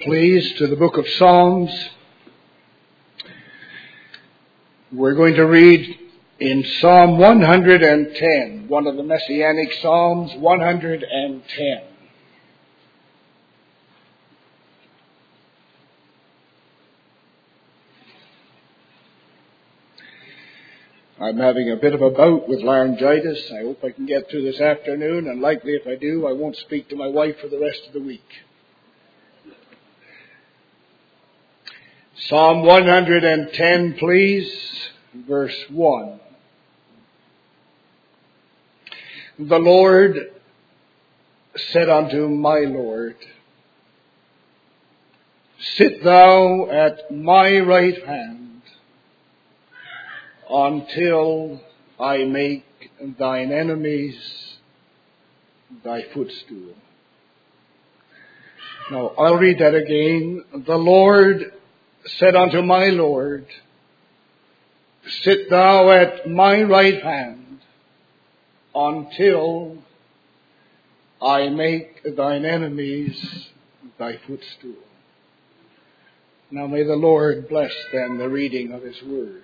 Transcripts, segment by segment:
Please, to the book of Psalms. We're going to read in Psalm 110, one of the Messianic Psalms, 110. I'm having a bit of a bout with laryngitis. I hope I can get through this afternoon, and likely if I do, I won't speak to my wife for the rest of the week. Psalm 110, please, verse 1. The Lord said unto my Lord, sit thou at my right hand until I make thine enemies thy footstool. Now, I'll read that again. The Lord said unto my Lord, sit thou at my right hand until I make thine enemies thy footstool. Now may the Lord bless then the reading of his word.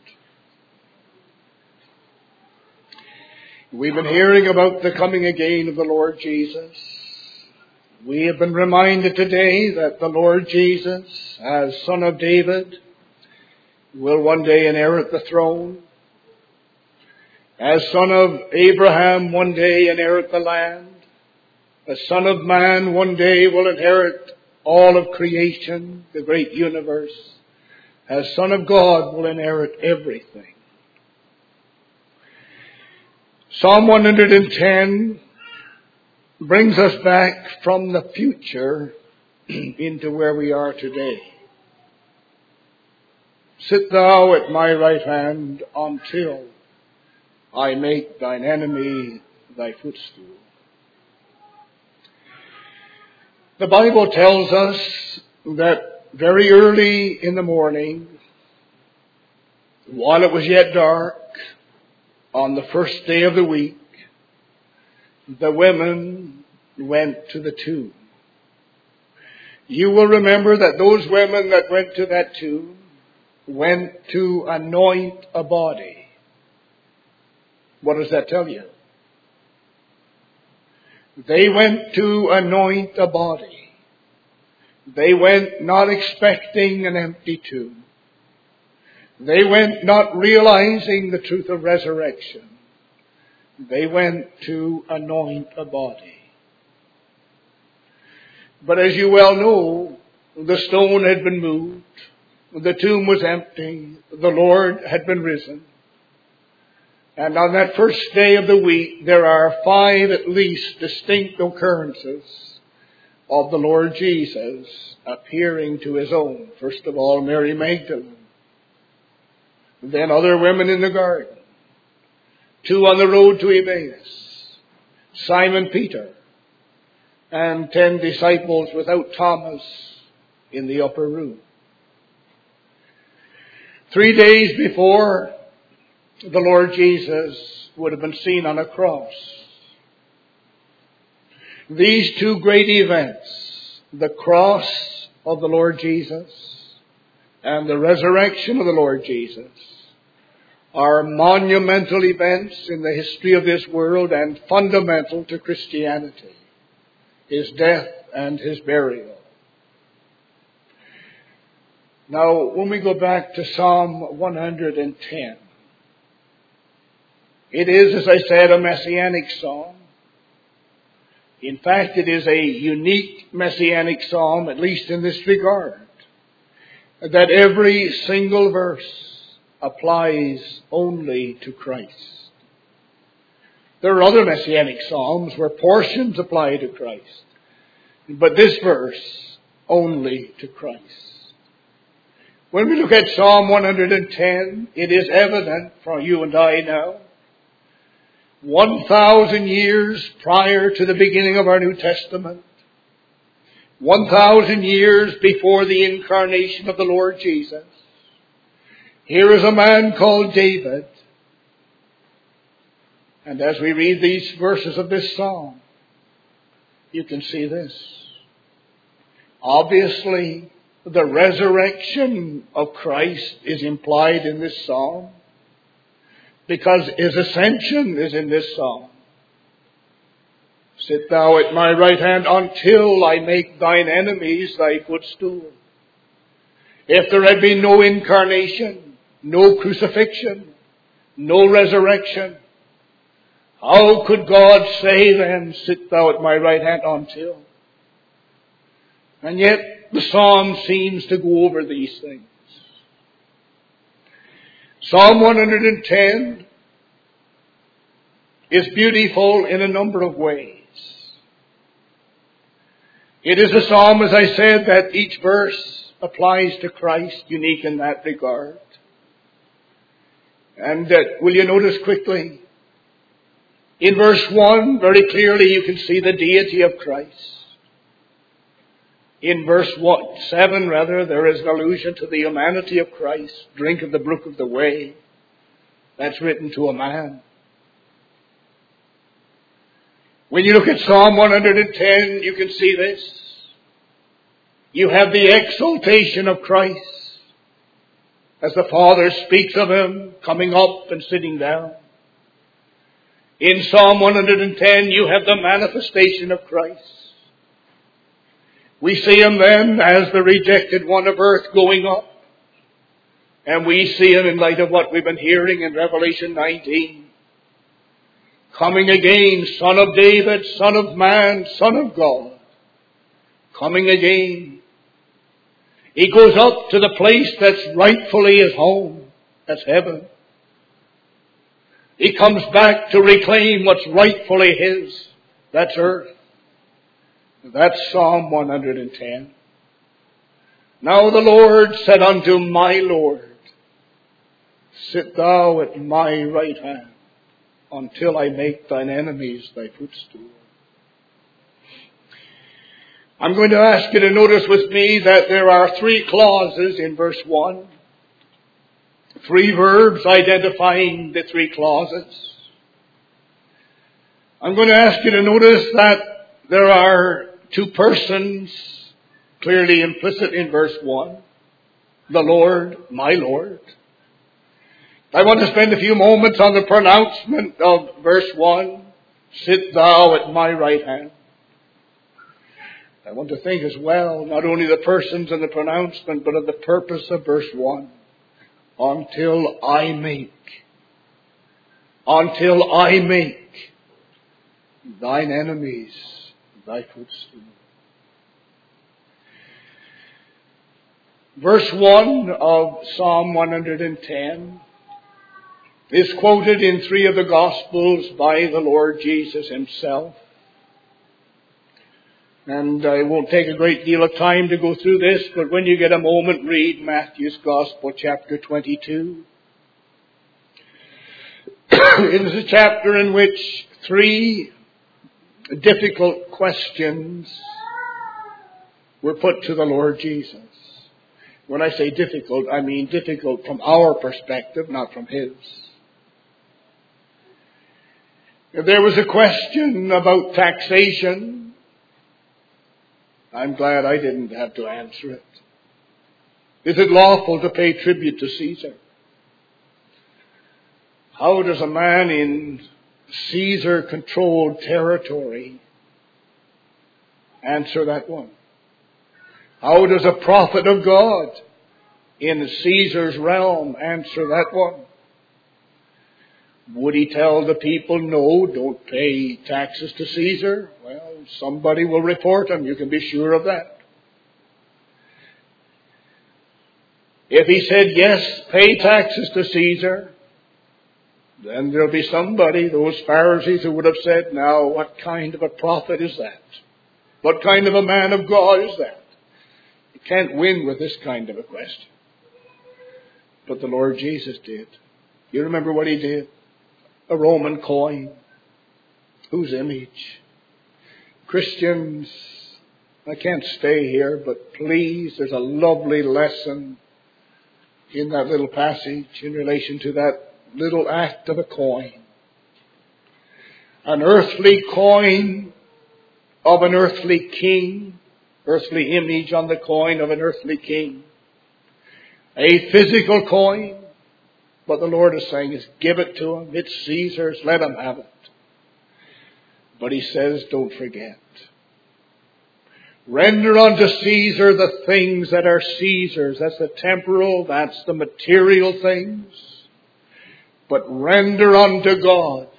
We've been hearing about the coming again of the Lord Jesus. We have been reminded today that the Lord Jesus, as Son of David, will one day inherit the throne. As Son of Abraham, one day inherit the land. As Son of Man, one day will inherit all of creation, the great universe. As Son of God, will inherit everything. Psalm 110 brings us back from the future into where we are today. Sit thou at my right hand until I make thine enemy thy footstool. The Bible tells us that very early in the morning, while it was yet dark, on the first day of the week, the women went to the tomb. You will remember that those women that went to that tomb went to anoint a body. What does that tell you? They went to anoint a body. They went not expecting an empty tomb. They went not realizing the truth of resurrection. They went to anoint a body. But as you well know, the stone had been moved. The tomb was empty. The Lord had been risen. And on that first day of the week, there are 5 at least distinct occurrences of the Lord Jesus appearing to his own. First of all, Mary Magdalene. Then other women in the garden. 2 on the road to Emmaus. Simon Peter. And 10 disciples without Thomas in the upper room. 3 days before, the Lord Jesus would have been seen on a cross. These 2 great events, the cross of the Lord Jesus and the resurrection of the Lord Jesus, are monumental events in the history of this world and fundamental to Christianity, his death and his burial. Now, when we go back to Psalm 110, it is, as I said, a messianic psalm. In fact, it is a unique messianic psalm, at least in this regard, that every single verse applies only to Christ. There are other messianic psalms where portions apply to Christ, but this verse only to Christ. When we look at Psalm 110, it is evident for you and I now, 1,000 years prior to the beginning of our New Testament, 1,000 years before the incarnation of the Lord Jesus, here is a man called David. And as we read these verses of this psalm, you can see this. Obviously, the resurrection of Christ is implied in this psalm because His ascension is in this psalm. Sit thou at my right hand until I make thine enemies thy footstool. If there had been no incarnation, no crucifixion, no resurrection, how could God say then, sit thou at my right hand until? And yet the psalm seems to go over these things. Psalm 110 is beautiful in a number of ways. It is a psalm, as I said, that each verse applies to Christ, unique in that regard. And will you notice quickly, in verse 1, very clearly you can see the deity of Christ. In verse 7, there is an allusion to the humanity of Christ. Drink of the brook of the way. That's written to a man. When you look at Psalm 110, you can see this. You have the exaltation of Christ as the Father speaks of Him coming up and sitting down. In Psalm 110, you have the manifestation of Christ. We see Him then as the rejected one of earth going up. And we see Him in light of what we've been hearing in Revelation 19. Coming again, Son of David, Son of Man, Son of God. Coming again. He goes up to the place that's rightfully His home. That's heaven. He comes back to reclaim what's rightfully His. That's earth. That's Psalm 110. Now the Lord said unto my Lord, sit thou at my right hand until I make thine enemies thy footstool. I'm going to ask you to notice with me that there are 3 clauses in verse 1. 3 verbs identifying the 3 clauses. I'm going to ask you to notice that there are 2 persons clearly implicit in verse 1. The Lord, my Lord. I want to spend a few moments on the pronouncement of verse 1. Sit thou at my right hand. I want to think as well, not only the persons and the pronouncement, but of the purpose of verse 1. Until I make thine enemies thy footstool. Verse 1 of Psalm 110 is quoted in 3 of the Gospels by the Lord Jesus Himself. And I won't take a great deal of time to go through this, but when you get a moment, read Matthew's Gospel, chapter 22. It is a chapter in which 3 difficult questions were put to the Lord Jesus. When I say difficult, I mean difficult from our perspective, not from His. There was a question about taxation. I'm glad I didn't have to answer it. Is it lawful to pay tribute to Caesar? How does a man in Caesar-controlled territory answer that one? How does a prophet of God in Caesar's realm answer that one? Would he tell the people, no, don't pay taxes to Caesar? Well, somebody will report him. You can be sure of that. If he said, yes, pay taxes to Caesar, then there'll be somebody, those Pharisees, who would have said, now, what kind of a prophet is that? What kind of a man of God is that? You can't win with this kind of a question. But the Lord Jesus did. You remember what He did? A Roman coin. Whose image? Christians, I can't stay here, but please, there's a lovely lesson in that little passage in relation to that little act of a coin. An earthly coin of an earthly king earthly image on the coin of an earthly king. A physical coin. But the Lord is saying, is give it to him. It's Caesar's. Let him have it. But he says, don't forget. Render unto Caesar the things that are Caesar's. That's the temporal. That's the material things. But render unto God.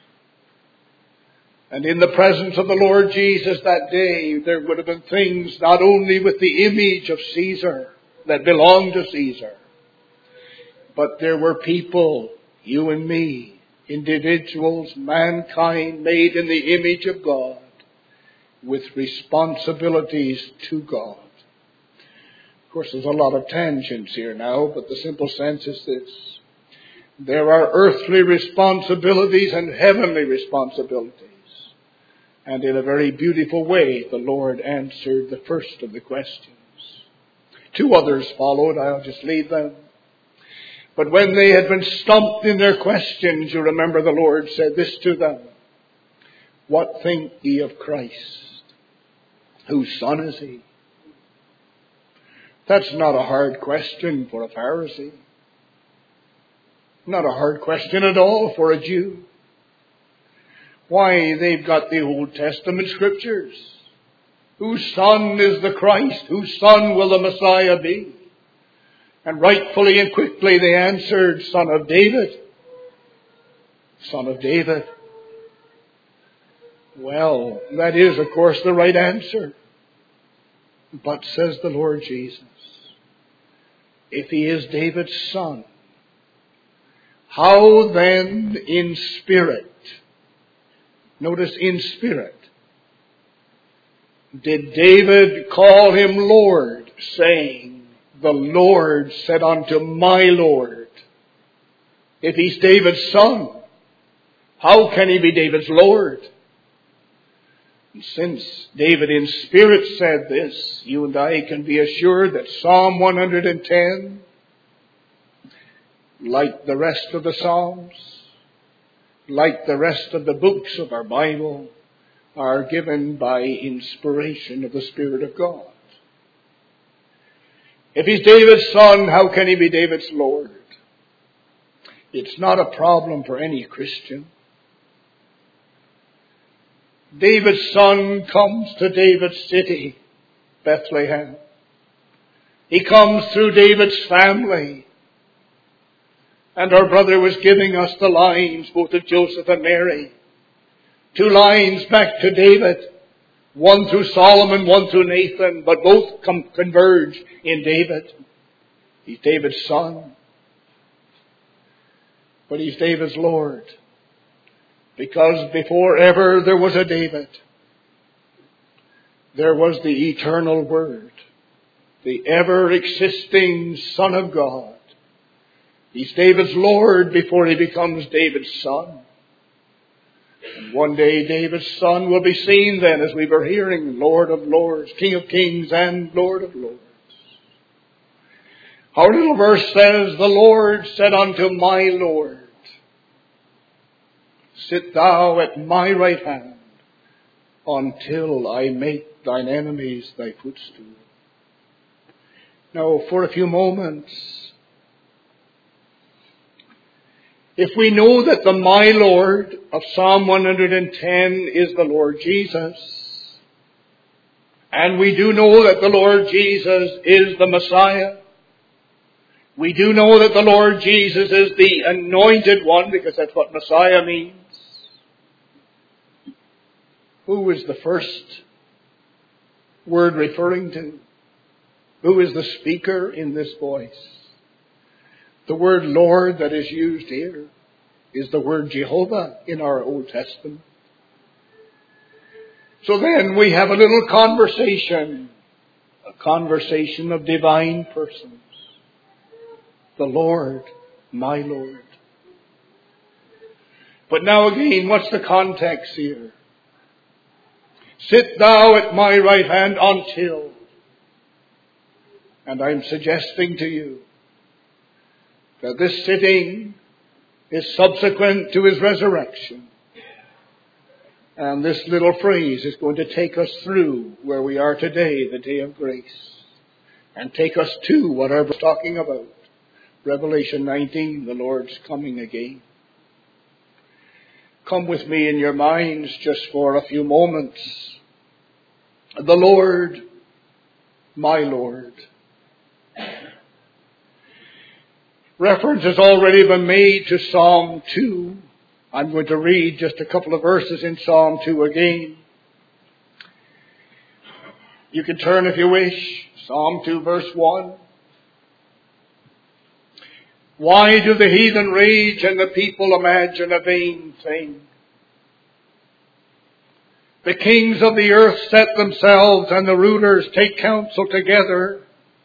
And in the presence of the Lord Jesus that day, there would have been things not only with the image of Caesar that belonged to Caesar, but there were people, you and me, individuals, mankind made in the image of God, with responsibilities to God. Of course, there's a lot of tangents here now, but the simple sense is this. There are earthly responsibilities and heavenly responsibilities. And in a very beautiful way, the Lord answered the first of the questions. Two others followed. I'll just leave them. But when they had been stumped in their questions, you remember the Lord said this to them. What think ye of Christ? Whose son is he? That's not a hard question for a Pharisee. Not a hard question at all for a Jew. Why, they've got the Old Testament scriptures. Whose son is the Christ? Whose son will the Messiah be? And rightfully and quickly they answered, Son of David. Son of David. Well, that is, of course, the right answer. But, says the Lord Jesus, if he is David's son, how then in spirit, notice in spirit, did David call him Lord, saying, the Lord said unto my Lord, if he's David's son, how can he be David's Lord? And since David in spirit said this, you and I can be assured that Psalm 110, like the rest of the Psalms, like the rest of the books of our Bible, are given by inspiration of the Spirit of God. If he's David's son, how can he be David's Lord? It's not a problem for any Christian. David's son comes to David's city, Bethlehem. He comes through David's family. And our brother was giving us the lines, both of Joseph and Mary. 2 lines back to David. One through Solomon, one through Nathan, but both converge in David. He's David's son. But he's David's Lord. Because before ever there was a David, there was the eternal Word, the ever-existing Son of God. He's David's Lord before he becomes David's son. And one day David's son will be seen then, as we were hearing, Lord of Lords, King of Kings and Lord of Lords. Our little verse says, the Lord said unto my Lord, sit thou at my right hand until I make thine enemies thy footstool. Now, for a few moments, if we know that the my Lord of Psalm 110 is the Lord Jesus, and we do know that the Lord Jesus is the Messiah, we do know that the Lord Jesus is the anointed one, because that's what Messiah means. Who is the first word referring to? Who is the speaker in this voice? The word Lord that is used here is the word Jehovah in our Old Testament. So then we have a little conversation, a conversation of divine persons. The Lord, my Lord. But now again, what's the context here? Sit thou at my right hand until. And I'm suggesting to you that this sitting is subsequent to his resurrection. And this little phrase is going to take us through where we are today, the day of grace, and take us to what I was talking about. Revelation 19, the Lord's coming again. Come with me in your minds just for a few moments. The Lord, my Lord. Reference has already been made to Psalm 2. I'm going to read just a couple of verses in Psalm 2 again. You can turn if you wish. Psalm 2 verse 1. Why do the heathen rage and the people imagine a vain thing? The kings of the earth set themselves and the rulers take counsel together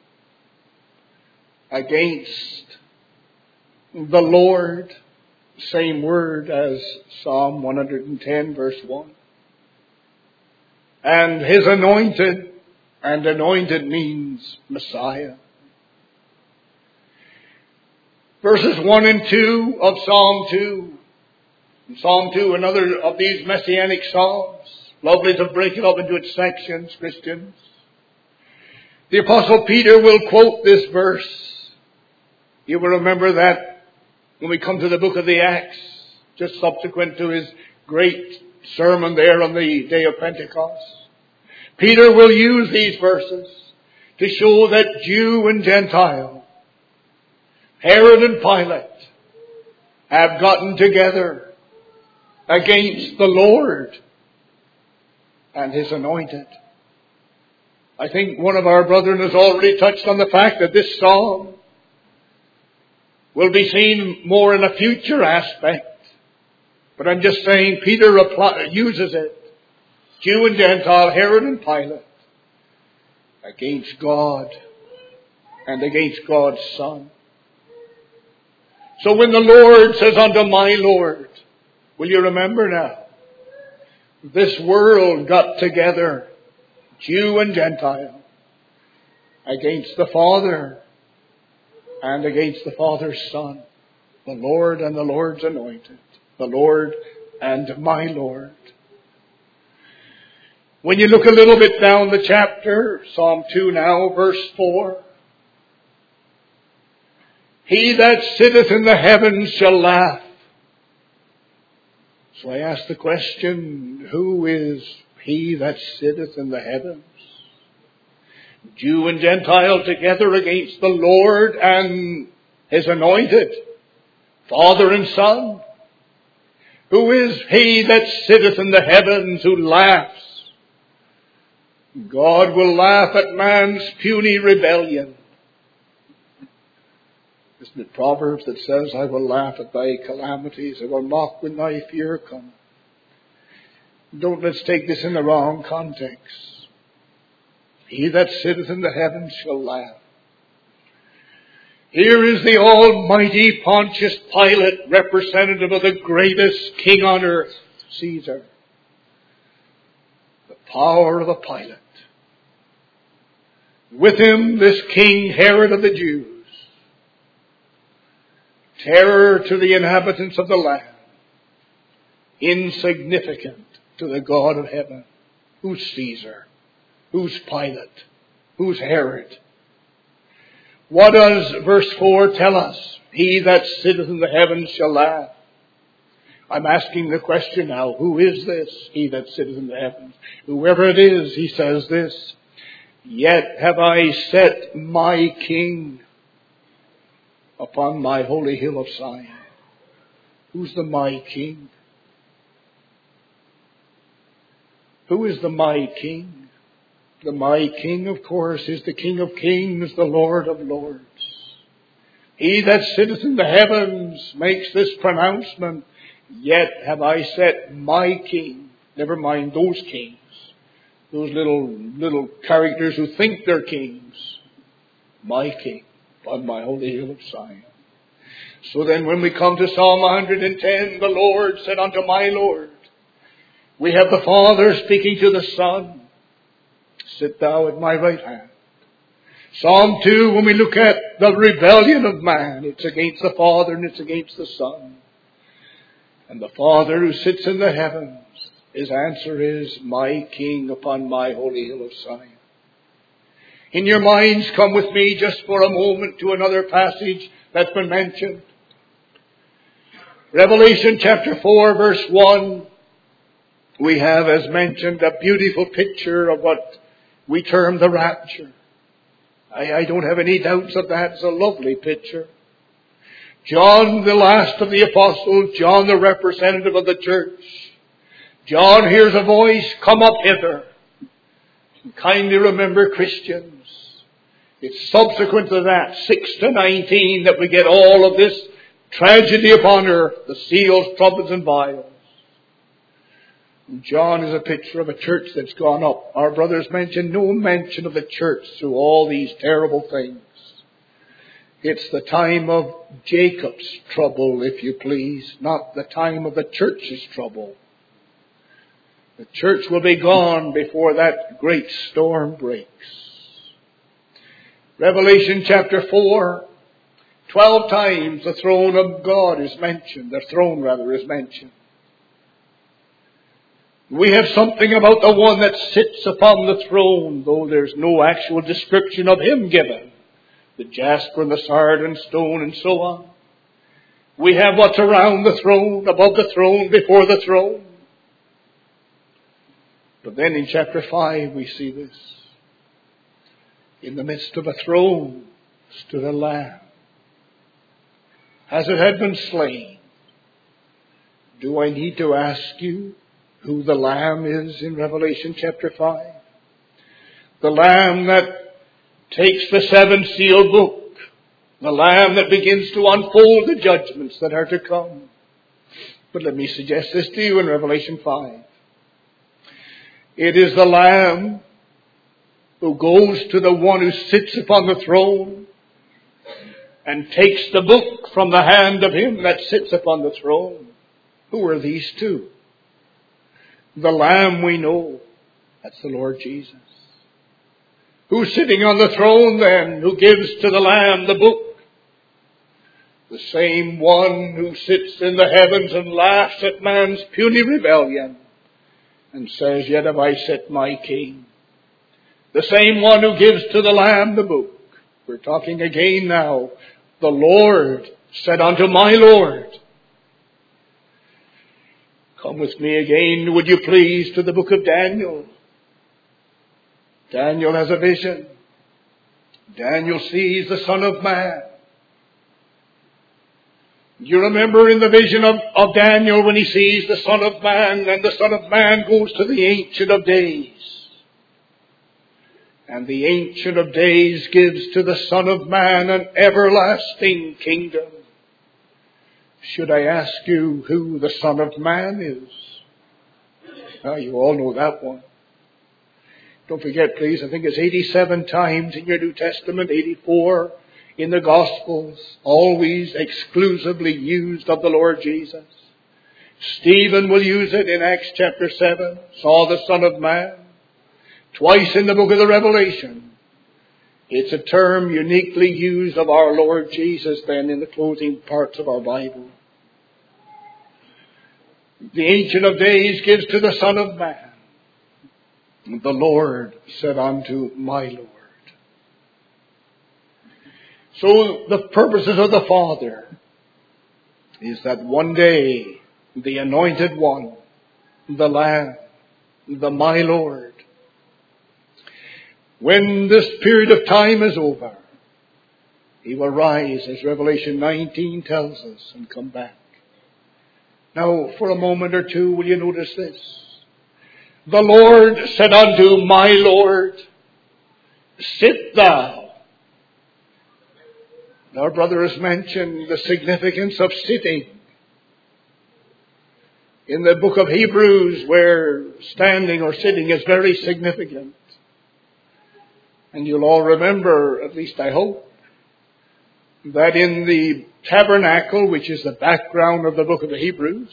against the Lord. Same word as Psalm 110 verse 1. And his anointed, and anointed means Messiah. Verses 1 and 2 of Psalm 2. In Psalm 2, another of these messianic psalms. Lovely to break it up into its sections, Christians. The Apostle Peter will quote this verse. You will remember that when we come to the book of the Acts, just subsequent to his great sermon there on the day of Pentecost. Peter will use these verses to show that Jew and Gentile, Herod and Pilate, have gotten together against the Lord and his anointed. I think one of our brethren has already touched on the fact that this psalm will be seen more in a future aspect. But I'm just saying Peter uses it. Jew and Gentile, Herod and Pilate, against God and against God's Son. So when the Lord says unto my Lord, will you remember now? This world got together, Jew and Gentile, against the Father and against the Father's Son, the Lord and the Lord's anointed, the Lord and my Lord. When you look a little bit down the chapter, Psalm 2 now, verse 4. He that sitteth in the heavens shall laugh. So I ask the question, who is he that sitteth in the heavens? Jew and Gentile together against the Lord and his anointed, Father and Son. Who is he that sitteth in the heavens who laughs? God will laugh at man's puny rebellion. Isn't it Proverbs that says, I will laugh at thy calamities, I will mock when thy fear cometh. Let's take this in the wrong context. He that sitteth in the heavens shall laugh. Here is the almighty Pontius Pilate, representative of the greatest king on earth, Caesar. The power of a Pilate. With him, this King Herod of the Jews. Terror to the inhabitants of the land. Insignificant to the God of heaven. Who's Caesar? Who's Pilate? Who's Herod? What does verse 4 tell us? He that sitteth in the heavens shall laugh. I'm asking the question now, who is this? He that sitteth in the heavens. Whoever it is, he says this. Yet have I set my King upon my holy hill of Zion. Who's the my King? Who is the my King? The my King, of course, is the King of kings, the Lord of lords. He that sitteth in the heavens makes this pronouncement. Yet have I set my King. Never mind those kings. Those little characters who think they're kings. My King on my holy hill of Zion. So then when we come to Psalm 110, the Lord said unto my Lord, we have the Father speaking to the Son, sit thou at my right hand. Psalm 2, when we look at the rebellion of man, it's against the Father and it's against the Son. And the Father who sits in the heavens His answer is, my King upon my holy hill of Zion. In your minds, come with me just for a moment to another passage that's been mentioned. Revelation chapter 4, verse 1. We have, as mentioned, a beautiful picture of what we term the rapture. I don't have any doubts of that. It's a lovely picture. John, the last of the apostles, John, the representative of the church. John hears a voice, come up hither. And kindly remember, Christians, it's subsequent to that, 6 to 19, that we get all of this tragedy upon earth, the seals, trumpets, and vials. And John is a picture of a church that's gone up. Our brothers mention no mention of the church through all these terrible things. It's the time of Jacob's trouble, if you please, not the time of the church's trouble. The church will be gone before that great storm breaks. Revelation chapter 4, 12 times the throne of God is mentioned. The throne, rather, is mentioned. We have something about the one that sits upon the throne, though there's no actual description of him given. The jasper and the sardine stone and so on. We have what's around the throne, above the throne, before the throne. But then in chapter 5 we see this. In the midst of a throne stood a lamb, as it had been slain. Do I need to ask you who the lamb is in Revelation chapter 5? The lamb that takes the 7-sealed book. The lamb that begins to unfold the judgments that are to come. But let me suggest this to you in Revelation 5. It is the lamb who goes to the one who sits upon the throne and takes the book from the hand of him that sits upon the throne. Who are these two? The lamb we know, that's the Lord Jesus. Who's sitting on the throne then, who gives to the lamb the book? The same one who sits in the heavens and laughs at man's puny rebellion and says, yet have I set my king. The same one who gives to the lamb the book. We're talking again now. The Lord said unto my Lord. Come with me again, would you please, to the book of Daniel. Daniel has a vision. Daniel sees the Son of Man. You remember in the vision of Daniel when he sees the Son of Man, and the Son of Man goes to the Ancient of Days. And the Ancient of Days gives to the Son of Man an everlasting kingdom. Should I ask you who the Son of Man is? Well, you all know that one. Don't forget, please, I think it's 87 times in your New Testament, 84 in the Gospels, always exclusively used of the Lord Jesus. Stephen will use it in Acts chapter 7, saw the Son of Man. Twice in the book of the Revelation. It's a term uniquely used of our Lord Jesus then in the closing parts of our Bible. The Ancient of Days gives to the Son of Man. The Lord said unto my Lord. So the purposes of the Father is that one day the Anointed One, the Lamb, the my Lord, when this period of time is over, he will rise, as Revelation 19 tells us, and come back. Now, for a moment or two, will you notice this? The Lord said unto my Lord, sit thou. Our brother has mentioned the significance of sitting. In the book of Hebrews, where standing or sitting is very significant. And you'll all remember, at least I hope, that in the tabernacle, which is the background of the book of the Hebrews,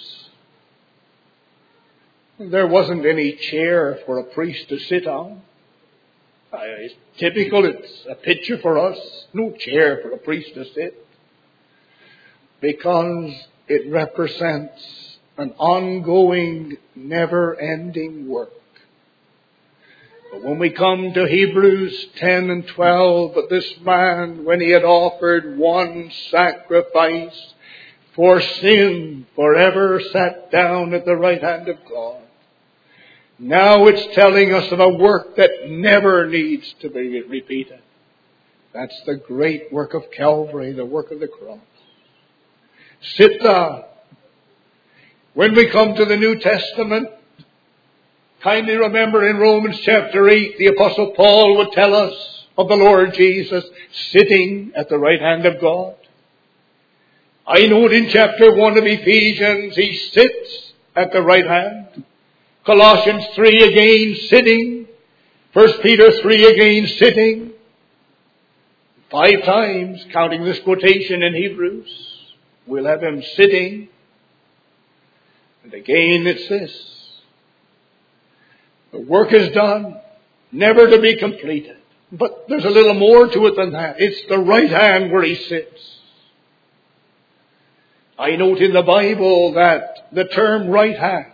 there wasn't any chair for a priest to sit on. It's typical, it's a picture for us. No chair for a priest to sit. Because it represents an ongoing, never-ending work. But when we come to Hebrews 10 and 12, but this man, when he had offered one sacrifice for sin, forever sat down at the right hand of God. Now it's telling us of a work that never needs to be repeated. That's the great work of Calvary, the work of the cross. Sit thou. When we come to the New Testament, kindly remember in Romans chapter 8, the Apostle Paul would tell us of the Lord Jesus sitting at the right hand of God. I note in chapter 1 of Ephesians, he sits at the right hand. Colossians 3 again sitting. 1 Peter 3 again sitting. 5 times, counting this quotation in Hebrews, we'll have him sitting. And again it's this. The work is done, never to be completed. But there's a little more to it than that. It's the right hand where he sits. I note in the Bible that the term right hand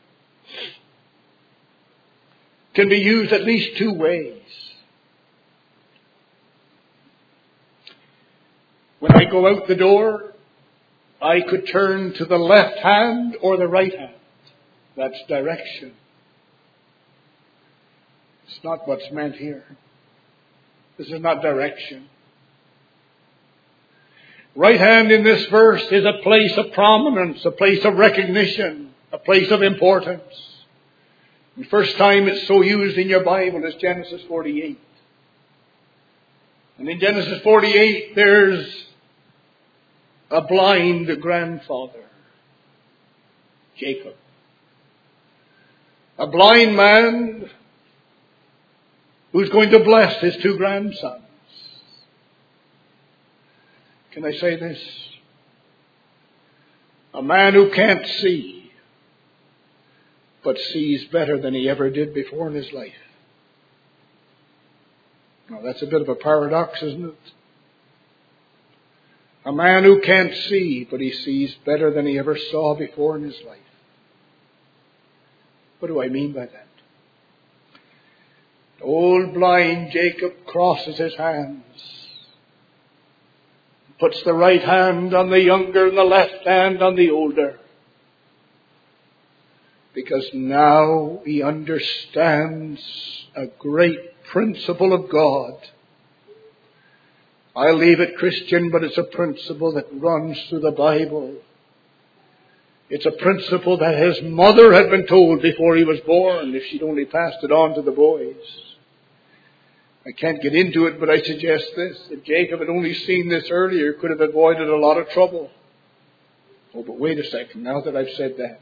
can be used at least 2 ways. When I go out the door, I could turn to the left hand or the right hand. That's direction. It's not what's meant here. This is not direction. Right hand in this verse is a place of prominence, a place of recognition, a place of importance. The first time it's so used in your Bible is Genesis 48. And in Genesis 48, there's a blind grandfather, Jacob. A blind man who's going to bless his 2 grandsons. Can I say this? A man who can't see, but sees better than he ever did before in his life. Now that's a bit of a paradox, isn't it? A man who can't see, but he sees better than he ever saw before in his life. What do I mean by that? Old blind Jacob crosses his hands, puts the right hand on the younger and the left hand on the older. Because now he understands a great principle of God. I leave it Christian, but it's a principle that runs through the Bible. It's a principle that his mother had been told before he was born, if she'd only passed it on to the boys. I can't get into it, but I suggest this. If Jacob had only seen this earlier, could have avoided a lot of trouble. Oh, but wait a second, now that I've said that.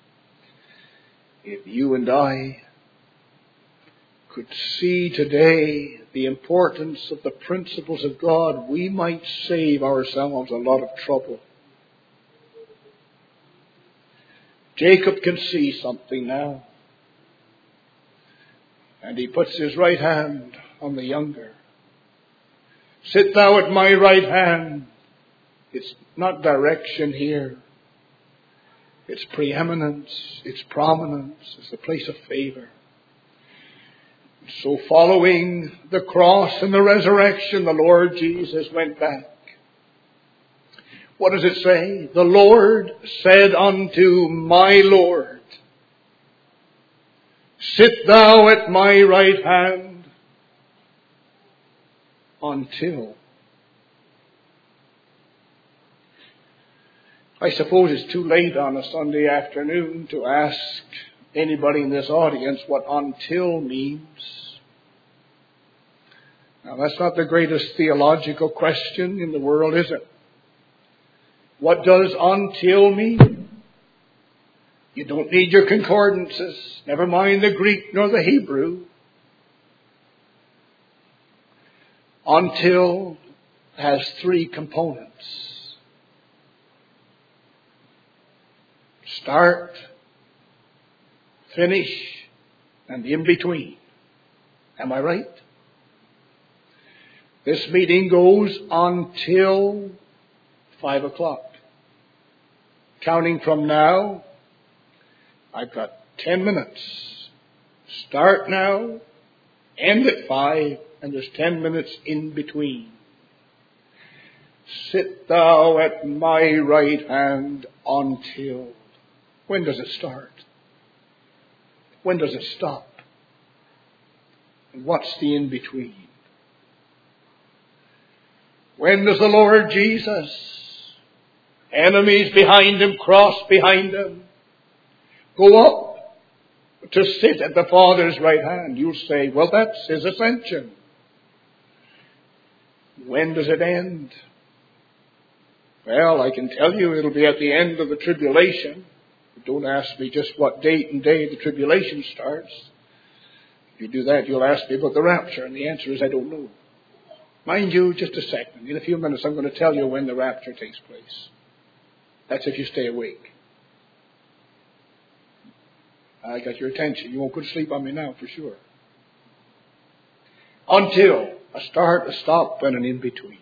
If you and I could see today the importance of the principles of God, we might save ourselves a lot of trouble. Jacob can see something now. And he puts his right hand on the younger. Sit thou at my right hand. It's not direction here. It's preeminence. It's prominence. It's a place of favor. So following the cross and the resurrection, the Lord Jesus went back. What does it say? The Lord said unto my Lord, sit thou at my right hand until. I suppose it's too late on a Sunday afternoon to ask anybody in this audience what until means. Now, that's not the greatest theological question in the world, is it? What does until mean? You don't need your concordances. Never mind the Greek nor the Hebrew. Until has 3 components. Start, finish, and in between. Am I right? This meeting goes until 5 o'clock. Counting from now I've got 10 minutes. Start now, end at 5, and there's 10 minutes in between. Sit thou at my right hand until. When does it start? When does it stop? And what's the in between? When does the Lord Jesus, enemies behind him, cross behind him, go up to sit at the Father's right hand? You'll say, well, that's his ascension. When does it end? Well, I can tell you it'll be at the end of the tribulation. Don't ask me just what date and day the tribulation starts. If you do that, you'll ask me about the rapture, and the answer is I don't know. Mind you, just a second. In a few minutes, I'm going to tell you when the rapture takes place. That's if you stay awake. I got your attention. You won't go to sleep on me now, for sure. Until a start, a stop, and an in-between.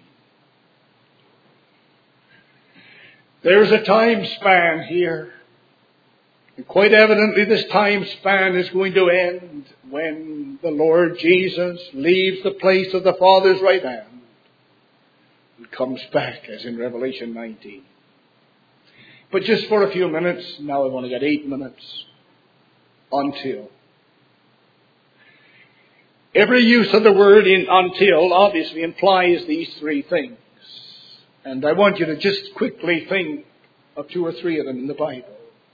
There's a time span here. And quite evidently this time span is going to end when the Lord Jesus leaves the place of the Father's right hand and comes back, as in Revelation 19. But just for a few minutes, now I've only got 8 minutes, until. Every use of the word in until obviously implies these three things. And I want you to just quickly think of 2 or 3 of them in the Bible.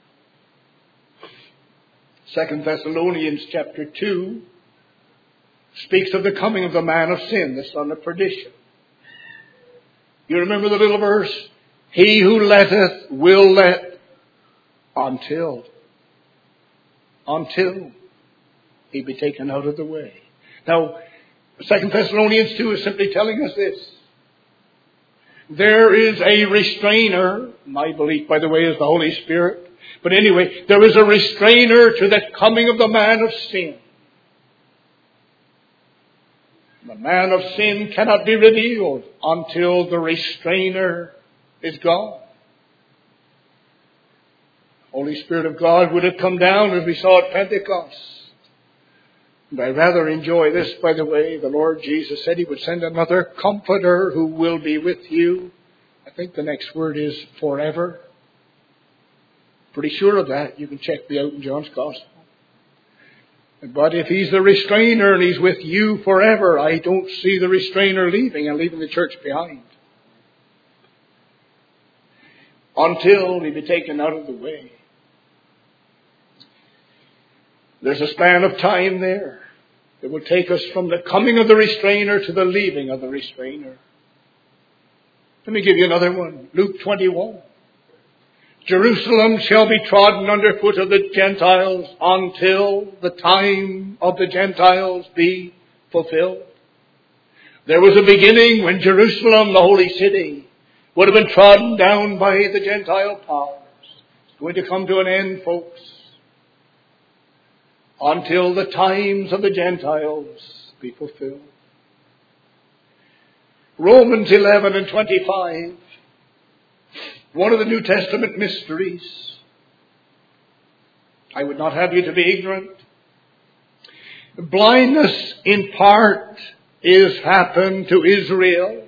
2 Thessalonians chapter 2 speaks of the coming of the man of sin, the son of perdition. You remember the little verse? He who letteth will let until he be taken out of the way. Now, 2 Thessalonians 2 is simply telling us this. There is a restrainer. My belief, by the way, is the Holy Spirit. But anyway, there is a restrainer to the coming of the man of sin. The man of sin cannot be revealed until the restrainer is gone. Holy Spirit of God would have come down as we saw at Pentecost. And I rather enjoy this, by the way. The Lord Jesus said he would send another comforter who will be with you. I think the next word is forever. Pretty sure of that. You can check me out in John's Gospel. But if he's the restrainer and he's with you forever, I don't see the restrainer leaving and leaving the church behind. Until he be taken out of the way. There's a span of time there that will take us from the coming of the restrainer to the leaving of the restrainer. Let me give you another one. Luke 21. Jerusalem shall be trodden under foot of the Gentiles until the time of the Gentiles be fulfilled. There was a beginning when Jerusalem, the holy city, would have been trodden down by the Gentile powers. It's going to come to an end, folks. Until the times of the Gentiles be fulfilled. Romans 11 and 25. One of the New Testament mysteries. I would not have you to be ignorant. Blindness in part is happened to Israel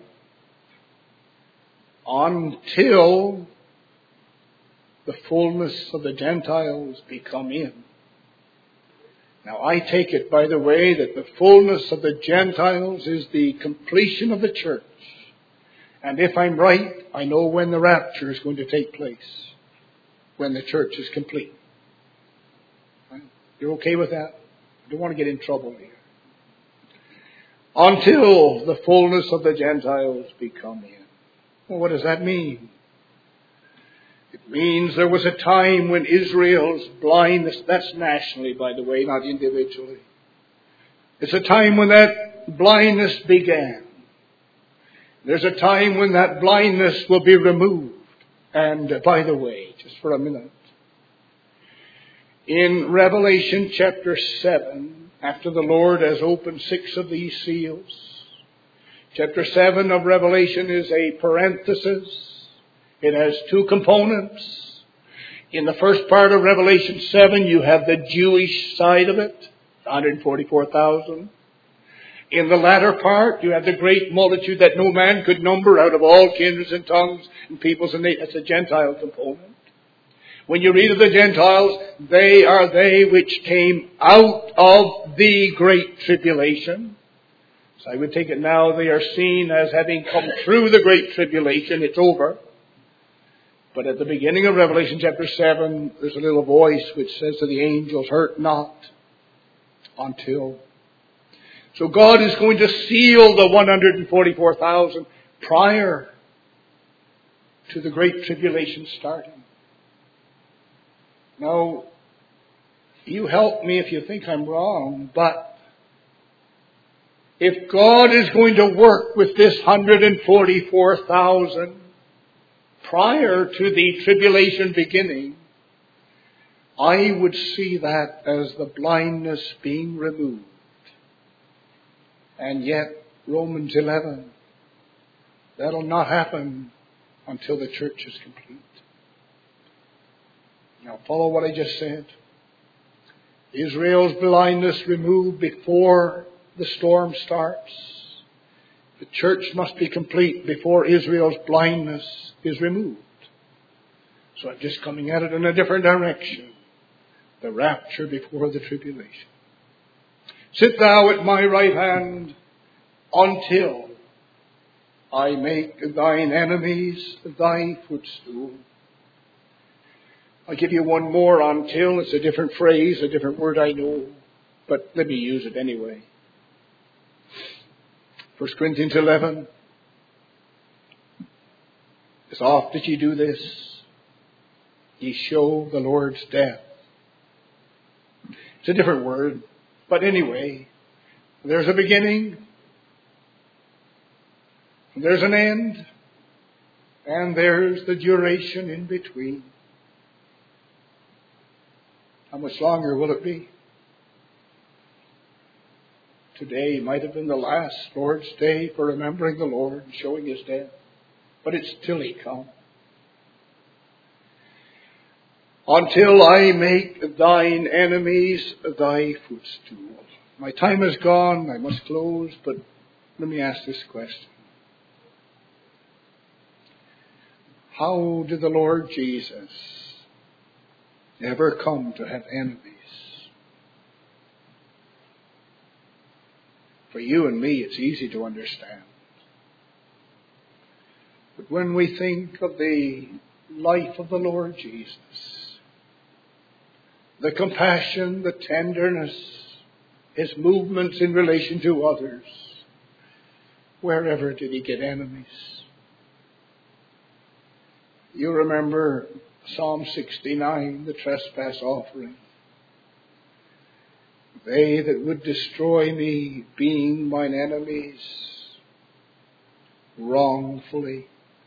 until the fullness of the Gentiles be come in. Now I take it, by the way, that the fullness of the Gentiles is the completion of the church. And if I'm right, I know when the rapture is going to take place. When the church is complete. Right? You're okay with that? I don't want to get in trouble here. Until the fullness of the Gentiles be come in. Well, what does that mean? It means there was a time when Israel's blindness, that's nationally, by the way, not individually. It's a time when that blindness began. There's a time when that blindness will be removed. And by the way, just for a minute, in Revelation chapter 7, after the Lord has opened 6 of these seals, chapter 7 of Revelation is a parenthesis. It has 2 components. In the first part of Revelation 7, you have the Jewish side of it, 144,000. In the latter part, you have the great multitude that no man could number out of all kindreds and tongues and peoples and nations. That's a Gentile component. When you read of the Gentiles, they are they which came out of the great tribulation. So I would take it now they are seen as having come through the great tribulation. It's over. But at the beginning of Revelation chapter 7, there's a little voice which says to the angels, hurt not until. So God is going to seal the 144,000 prior to the great tribulation starting. Now, you help me if you think I'm wrong, but if God is going to work with this 144,000 prior to the tribulation beginning, I would see that as the blindness being removed. And yet, Romans 11, that'll not happen until the church is complete. Now follow what I just said. Israel's blindness removed before the storm starts. The church must be complete before Israel's blindness is removed. So I'm just coming at it in a different direction. The rapture before the tribulation. Sit thou at my right hand until I make thine enemies thy footstool. I'll give you one more until. It's a different phrase, a different word I know, but let me use it anyway. 1 Corinthians 11. As oft as ye do this, ye show the Lord's death. It's a different word, but anyway, there's a beginning, there's an end, and there's the duration in between. How much longer will it be? Today might have been the last Lord's Day for remembering the Lord and showing His death. But it's till He come. Until I make thine enemies thy footstool. My time is gone. I must close. But let me ask this question. How did the Lord Jesus ever come to have enemies? For you and me, it's easy to understand. But when we think of the life of the Lord Jesus, the compassion, the tenderness, His movements in relation to others, wherever did He get enemies? You remember Psalm 69, the trespass offering. They that would destroy me, being mine enemies, wrongfully.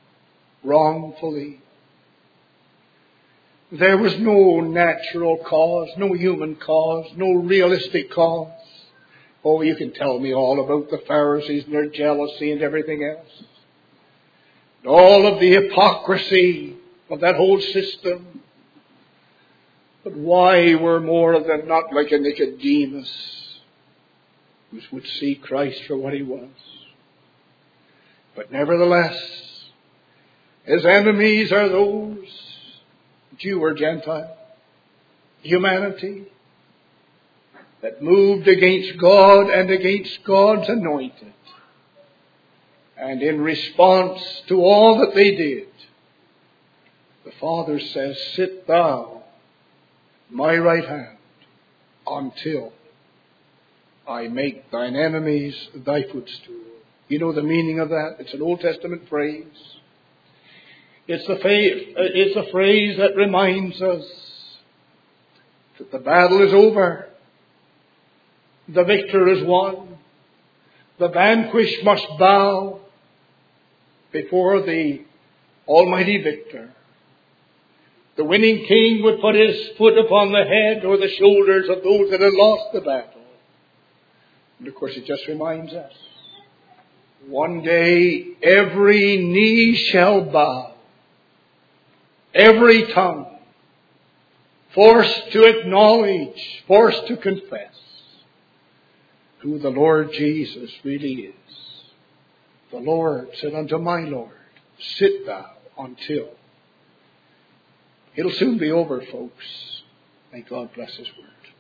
There was no natural cause, no human cause, no realistic cause. Oh, you can tell me all about the Pharisees and their jealousy and everything else. And all of the hypocrisy of that whole system. But why were more of them not like a Nicodemus, who would see Christ for what He was? But nevertheless, His enemies are those, Jew or Gentile, humanity, that moved against God and against God's anointed. And in response to all that they did, the Father says, sit thou at my right hand until I make thine enemies thy footstool. You know the meaning of that? It's an Old Testament phrase. It's a phrase that reminds us that the battle is over. The victor is won. The vanquished must bow before the Almighty Victor. The winning king would put his foot upon the head or the shoulders of those that had lost the battle. And of course it just reminds us, one day every knee shall bow, every tongue forced to acknowledge, forced to confess who the Lord Jesus really is. The Lord said unto my Lord, sit thou until. It'll soon be over, folks. May God bless His word.